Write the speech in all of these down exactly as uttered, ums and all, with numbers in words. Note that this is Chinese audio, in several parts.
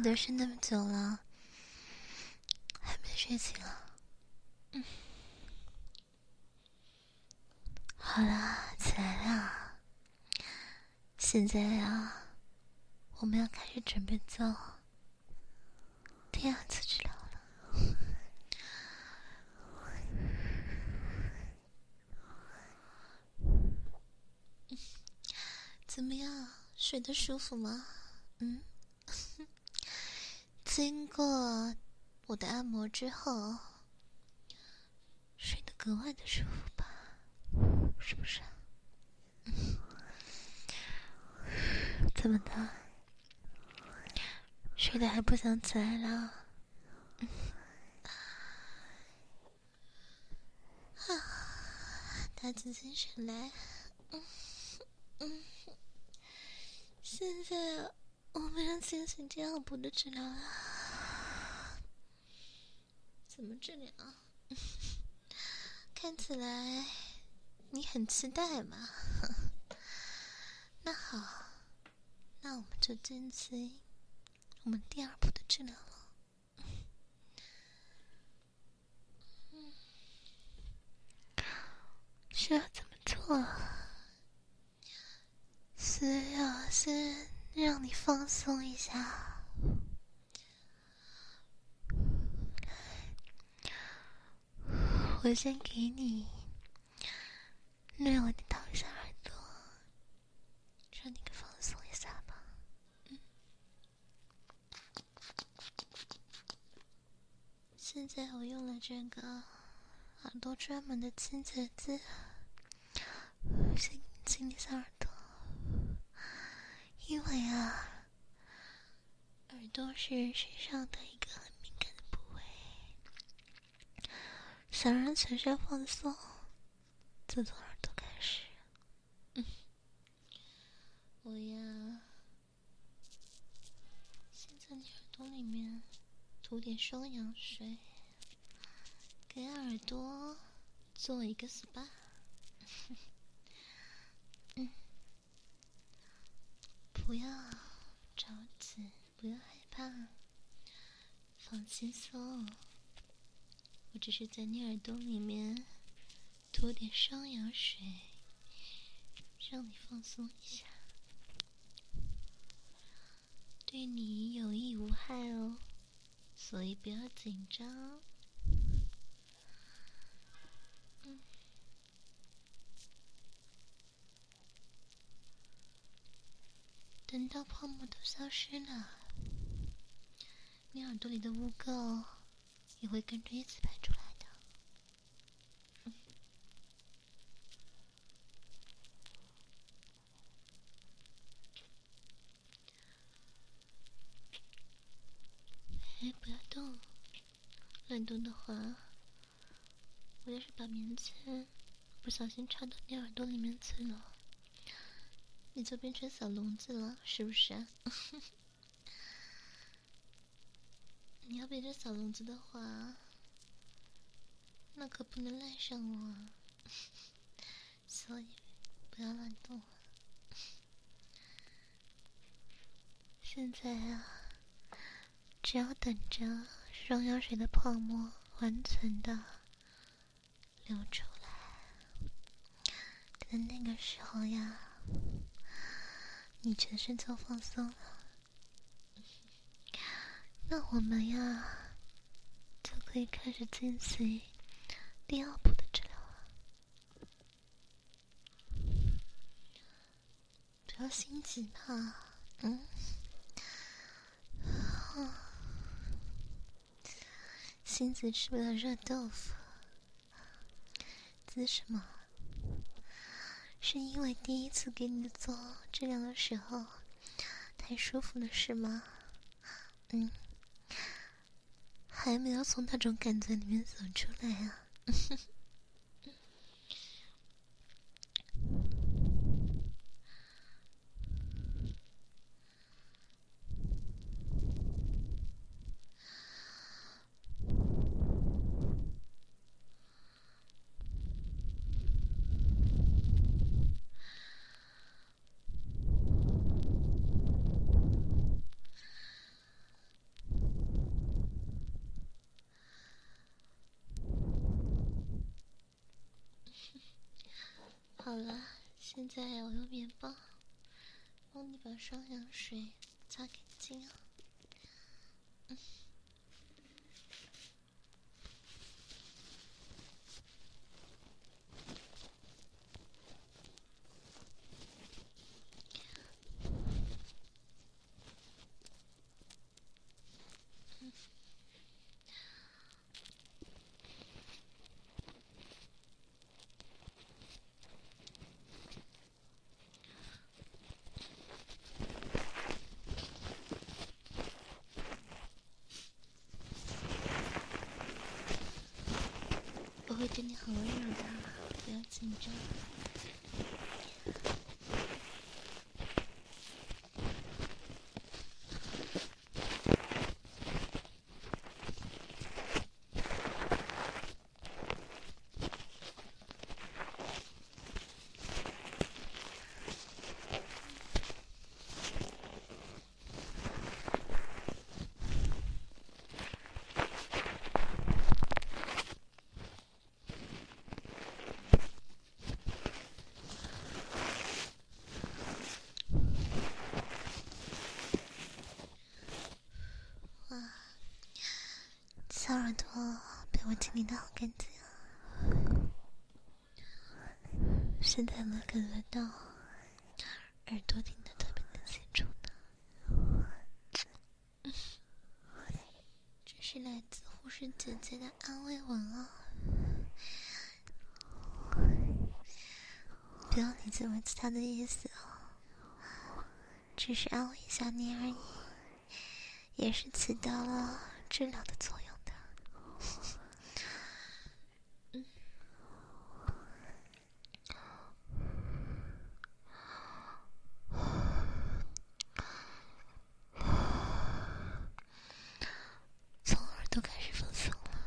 都睡那么久了，还没睡醒啊？嗯，好啦，起来啦！现在呀，我们要开始准备做第二次治疗了。怎么样，睡得舒服吗？嗯，经过我的按摩之后，睡得格外的舒服吧？是不是？怎么的？睡得还不想起来了？嗯、啊，打起精神来。嗯嗯，现在我们要进行第二步的治疗了。怎么治疗？看起来你很期待嘛。那好，那我们就进行我们第二步的治疗了。嗯，需要怎么做？是要先让你放松一下。我先给你略微的掏一下耳朵，让你给放松一下吧。嗯，现在我用了这个耳朵专门的清洁剂，先清理一下耳朵，因为啊，耳朵是身上的一个很敏感的部位，想让全身放松，就从耳朵开始。嗯，我呀，先在你耳朵里面涂点双氧水，给耳朵做一个 S P A。 嗯，不要着急，不要害怕，放轻松。我只是在你耳朵里面涂点双氧水，让你放松一下，对你有益无害哦，所以不要紧张。嗯，等到泡沫都消失了，你耳朵里的污垢也会跟着一起排出来的。嗯，哎，不要动，乱动的话，我要是把棉签不小心插到你耳朵里面去了，你就变成小聋子了，是不是啊？你要变成小聋子的话，那可不能赖上我啊。所以不要乱动。现在啊，只要等着双氧水的泡沫完全的流出来，等那个时候呀，你全身就放松了。那我们呀，就可以开始进行第二步的治疗了。不要心急嘛，嗯，哦，心急吃不了热豆腐。急什么？是因为第一次给你做治疗的时候太舒服了是吗？嗯，还没有从那种感觉里面走出来啊。 好了，现在我用棉棒帮你把双氧水擦干净啊。嗯。我会对你很温柔的，不要紧张。小耳朵被我清理的好干净啊！现在能感觉到耳朵听得特别的清楚呢。这是来自护士姐姐的安慰文啊！不要理解为其他的意思啊，只是安慰一下你而已，也是起到了治疗的作用的。嗯。从耳朵开始放松了。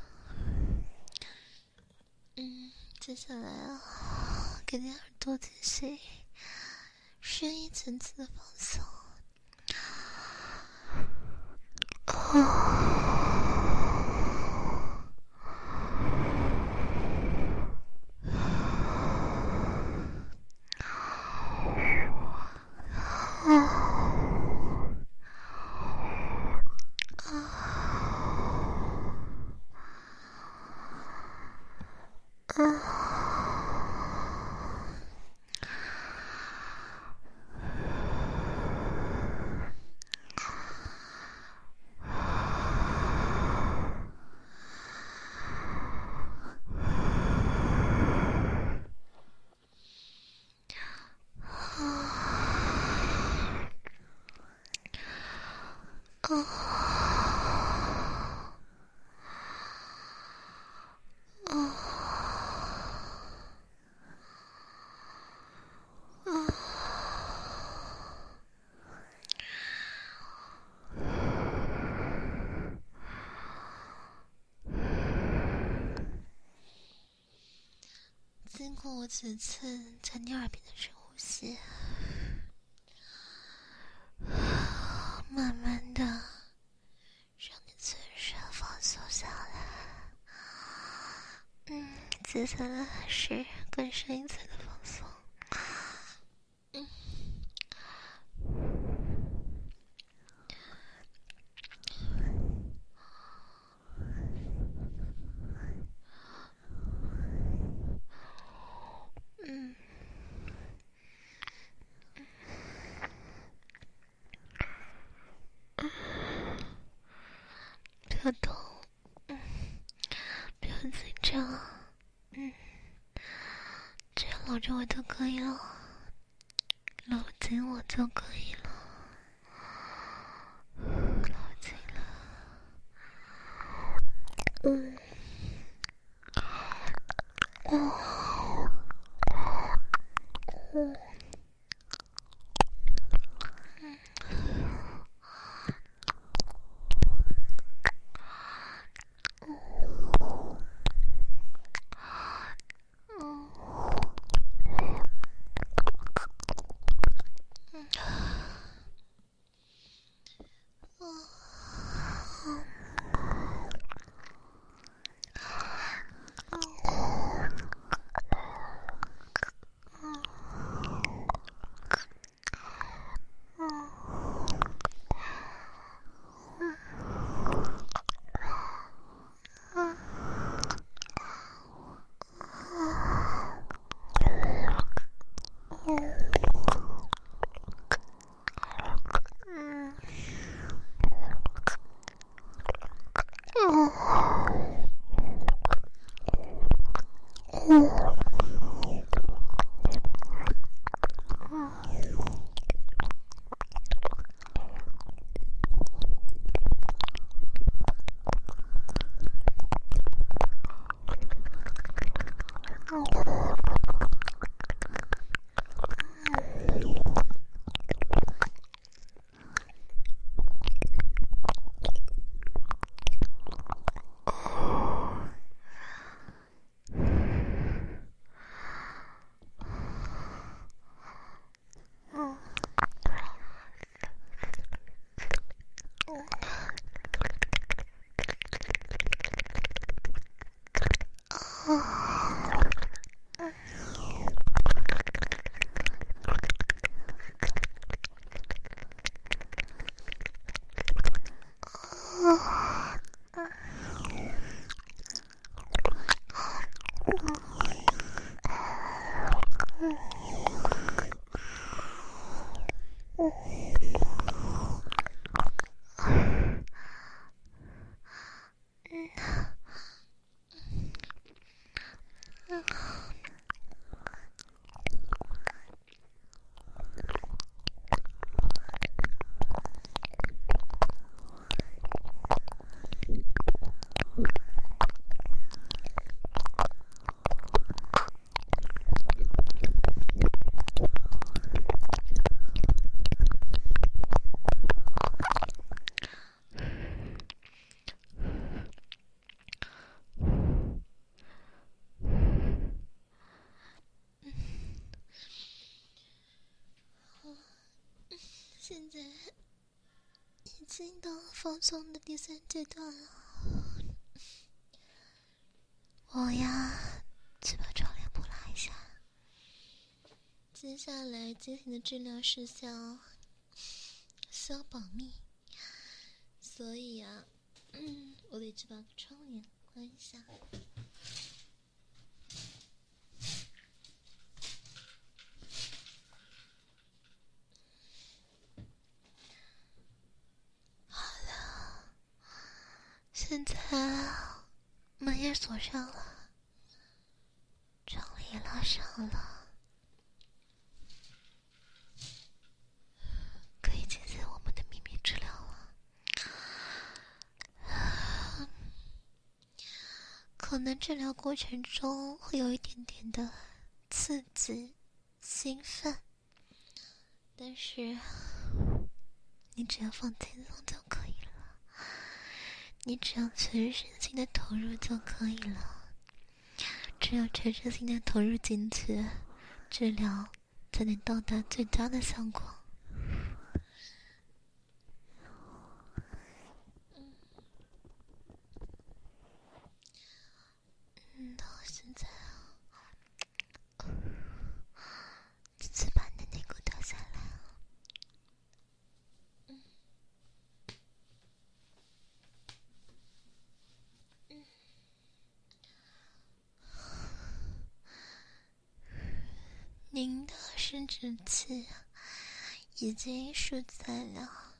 嗯，接下来啊，给你耳朵进行深一层次的放松。哦。经过我此次在你耳边的深呼吸，慢慢的让你全身放松下来。嗯，接下来是更深一层的放松。嗯。嗯。不要动，嗯，不要紧张，嗯，只要搂着我就可以了，搂紧我就可以了，搂紧了，嗯，哦，嗯。 现在已经到放松的第三阶段了，我呀去把窗帘布拉一下。接下来进行的治疗事项需要保密，所以呀、嗯，我得去把窗帘关一下。现在门也锁上了，窗帘也拉上了，可以进行我们的秘密治疗了。可能治疗过程中会有一点点的刺激、兴奋，但是你只要放轻松就可以了。你只要全身心的投入就可以了，只有全身心的投入进去，治疗才能到达最佳的效果。嗯，到现在啊，再把你的内裤脱下来啊。嗯嗯。您的生殖器已经输在了，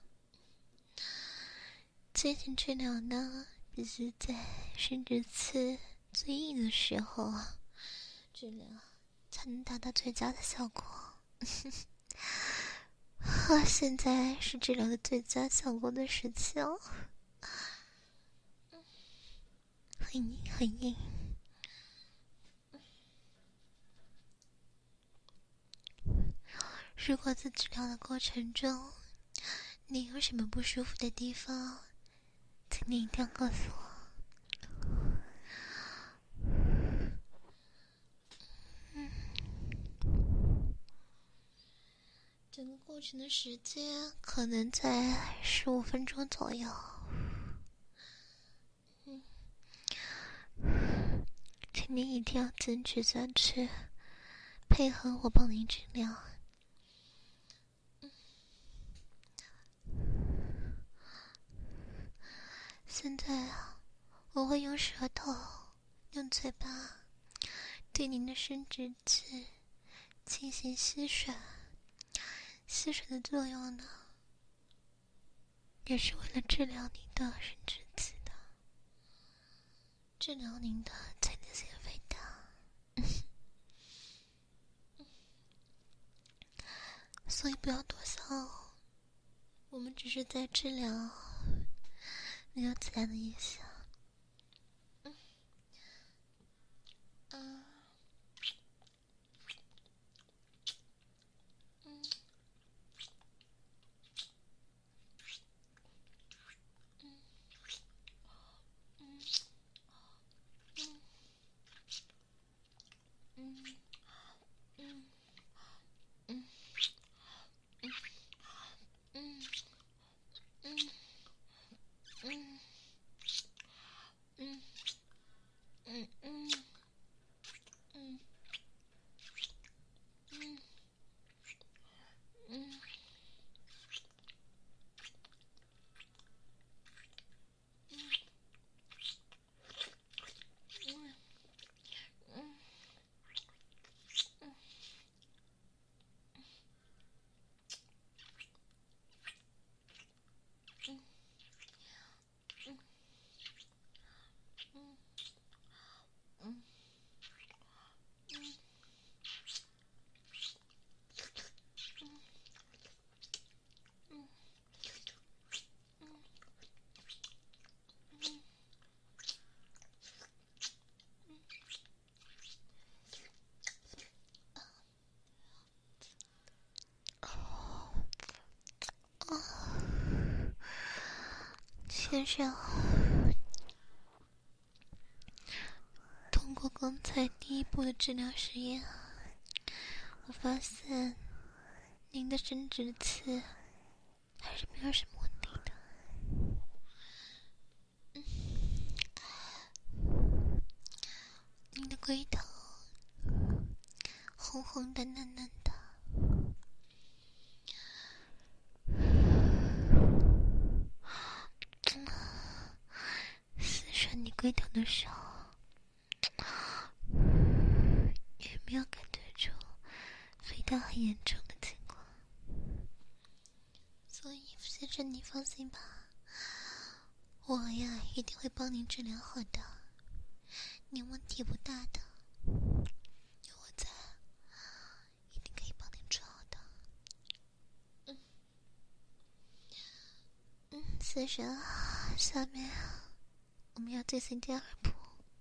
进行治疗呢，必须在生殖器最硬的时候治疗，才能达到最佳的效果。啊，现在是治疗的最佳效果的时期哦，很硬很硬。如果在治疗的过程中，你有什么不舒服的地方，请你一定要告诉我。嗯，整个过程的时间可能在十五分钟左右。嗯，请你一定要坚持下去，配合我帮你治疗。现在啊，我会用舌头、用嘴巴对您的生殖器进行吸吮。吸吮的作用呢，也是为了治疗你的生殖器的。 治疗您的前列腺肥大。所以不要多想，我们只是在治疗，没有其他的意思。嗯，啊，嗯，嗯，嗯，嗯，嗯，嗯。嗯嗯嗯嗯嗯嗯嗯嗯嗯嗯嗯先生，通过刚才第一步的治疗实验，我发现您的生殖器还是没有什么问题的。您的龟头红红的、嫩嫩的，撕扯你龟头的手也没有感觉出肥大很严重的情况，所以先生你放心吧，我呀一定会帮您治疗好的，您问题不大的，有我在，一定可以帮您治好的。嗯嗯，先生，下面我们要进行第二步，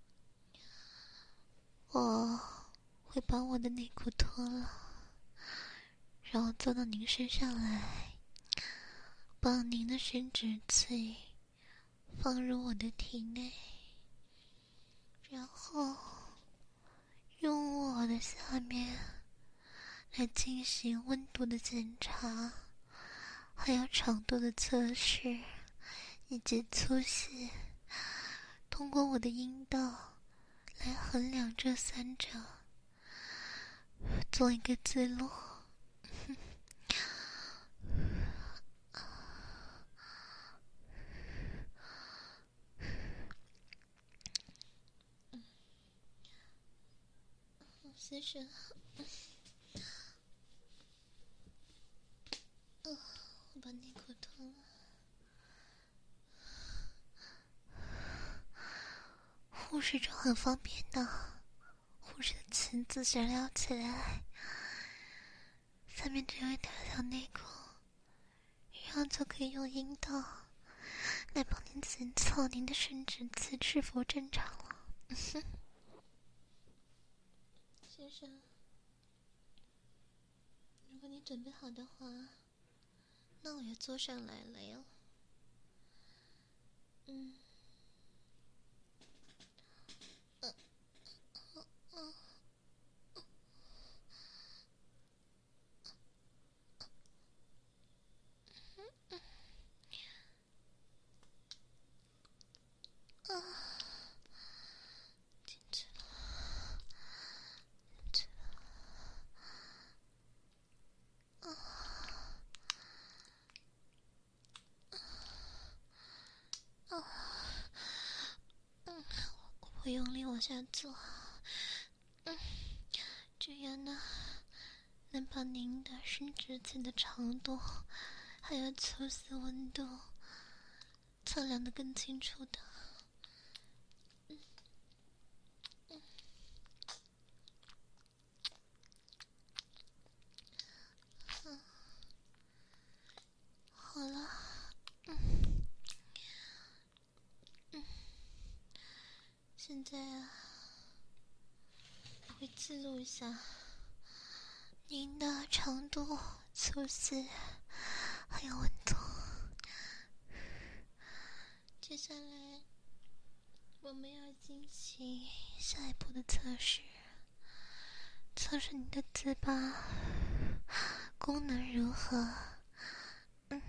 我会把我的内裤脱了，然后坐到您身上来，把您的生殖器放入我的体内，然后用我的下面来进行温度的检查，还有长度的测试，以及粗细，通过我的阴道来衡量这三者，做一个记录。先生，嗯，我把内裤脱了。护士长很方便的，护士的裙子只撩起来，下面只有一条小内裤，然后就可以用阴道来帮您检测您的生殖器是否正常了。先生，如果你准备好的话，那我也坐上来了哟。嗯，嗯嗯嗯嗯，进去了，进去了。啊啊，嗯，我会用力往下做，嗯，这样呢，能把您的生殖器的长度还有粗细温度测量得更清楚的。嗯好了，嗯嗯，现在啊，我会记录一下您的长度、粗细还有温度。接下来我们要进行下一步的测试，测试你的糍粑功能如何。嗯，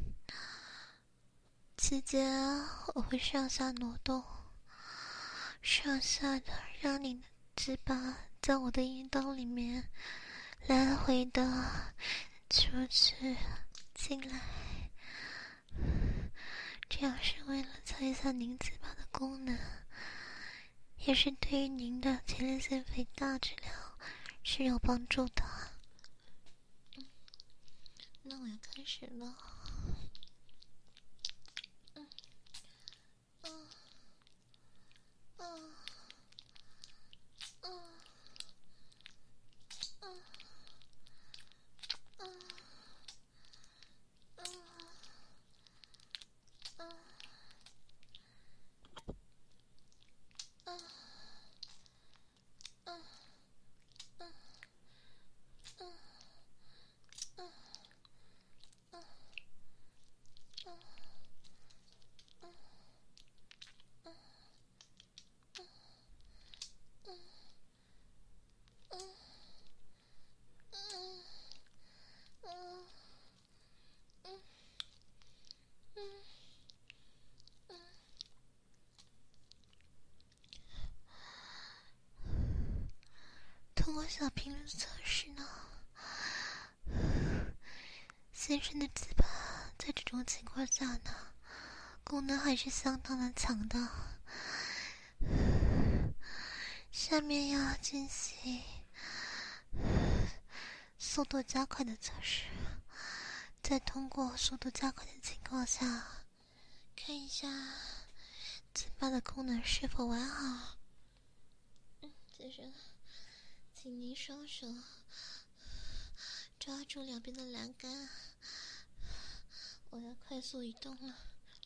期间我会上下挪动，上下的让你的糍粑在我的阴道里面来回的出去进来，这样是为了测一下您糍粑的功能，也是对于您的前列腺肥大治疗是有帮助的。嗯，那我要开始了。嗯嗯嗯嗯嗯嗯嗯嗯嗯嗯嗯嗯嗯嗯嗯通过小频率测试呢，先生的糍粑在这种情况下呢，功能还是相当的强的。下面要进行速度加快的测试，在通过速度加快的情况下，看一下糍粑的功能是否完好。嗯，接着，请您双手抓住两边的栏杆，我要快速移动了。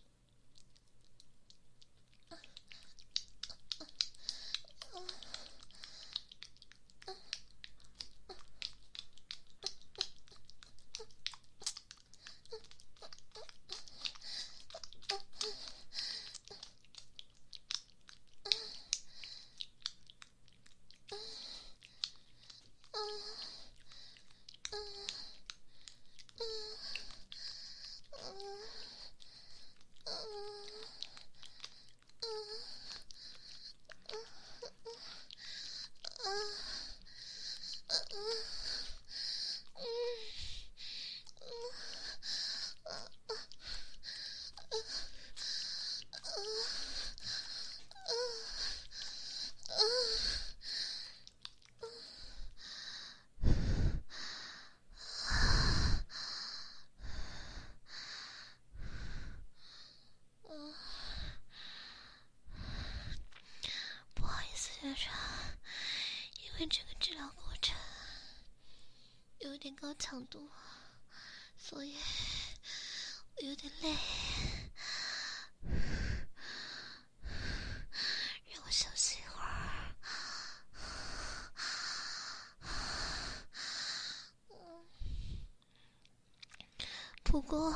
不好意思，先生，因为这个治疗过程有点高强度，所以我有点累，让我休息一会儿。不过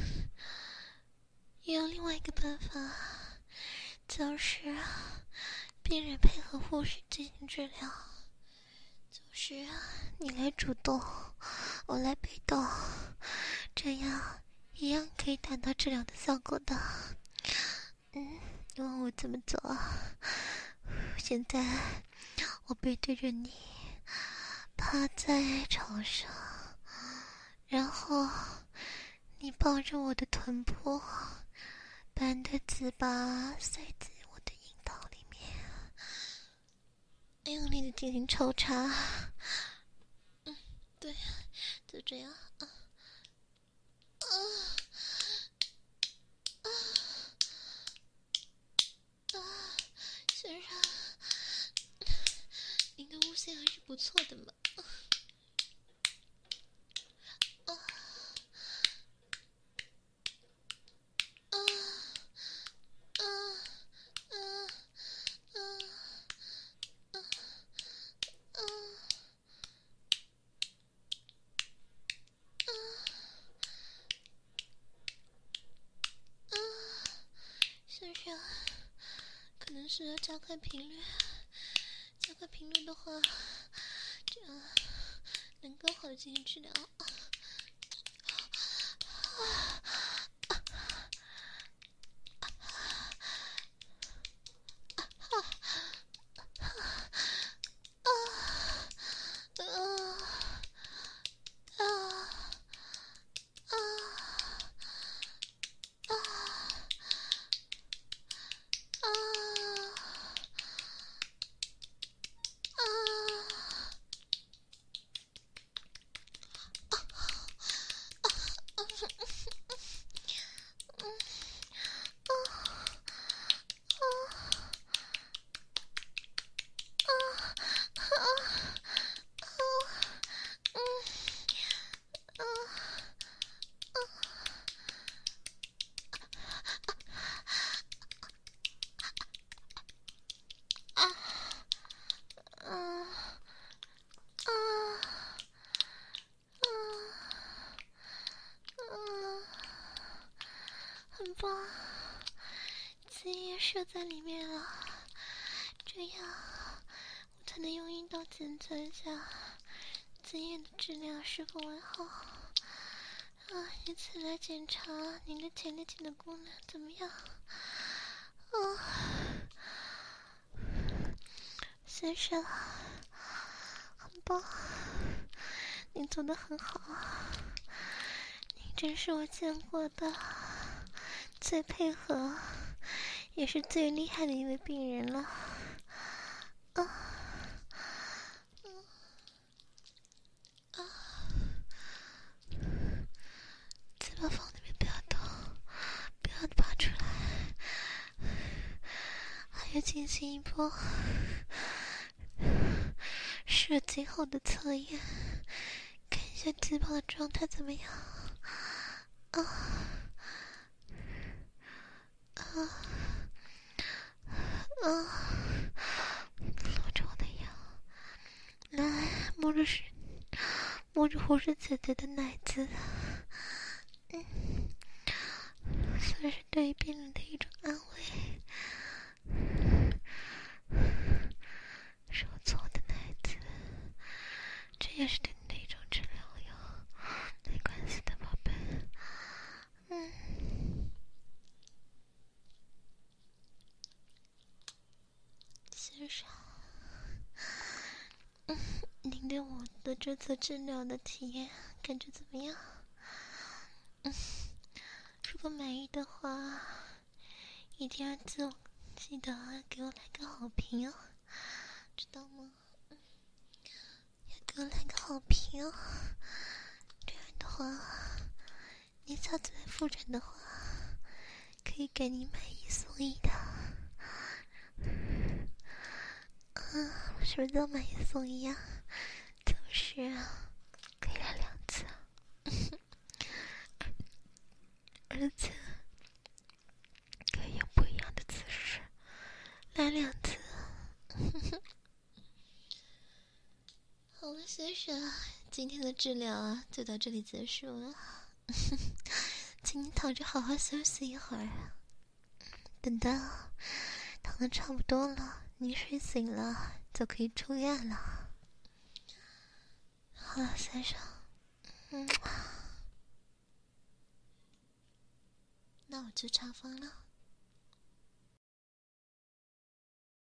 也有另外一个办法，就是病人配合护士进行治疗，就是你来主动，我来被动，这样一样可以达到治疗的效果的。嗯，因为我怎么做啊？现在我背对着你，趴在床上，然后你抱着我的臀部，把你的糍粑塞进我的阴道里面，用力的进行抽插。嗯，对，就这样啊啊啊啊！先生，您的悟性还是不错的嘛。啊先生，可能是要加快频率，加快频率的话，这样能更好的进行治疗。很棒，子也射在里面了，这样我才能用阴道检测一下子夜的质量是否完好，啊，以此来检查您的前列腺的功能怎么样。啊，先生，很棒，你做得很好，你真是我见过的最配合也是最厉害的一位病人了。啊，嗯，啊，嘴巴放那边不要动，不要拔出来，还要进行一波射精后的测验，看一下鸡巴的状态怎么样。啊啊啊！搂着我的腰，来摸着是摸着护士姐姐的奶子，嗯，算是对于病人的一种安慰。是我做的奶子，这也是对你的一种治疗哟，没关系的，宝贝。嗯，先生，嗯，您对我的这次治疗的体验感觉怎么样？嗯，如果满意的话，一定要记我记得给我来个好评哦，知道吗？嗯，要给我来个好评哦，这样的话，你下次来复诊的话，可以给你买一送一的。嗯，是不是叫买一送一啊？就是可以来两次，而且可以用不一样的姿势来两次。好了，先生，今天的治疗啊就到这里结束了，请你躺着好好休息一会儿，等到躺得差不多了，你睡醒了就可以出院了。好了，先生，嗯，那我去查房了。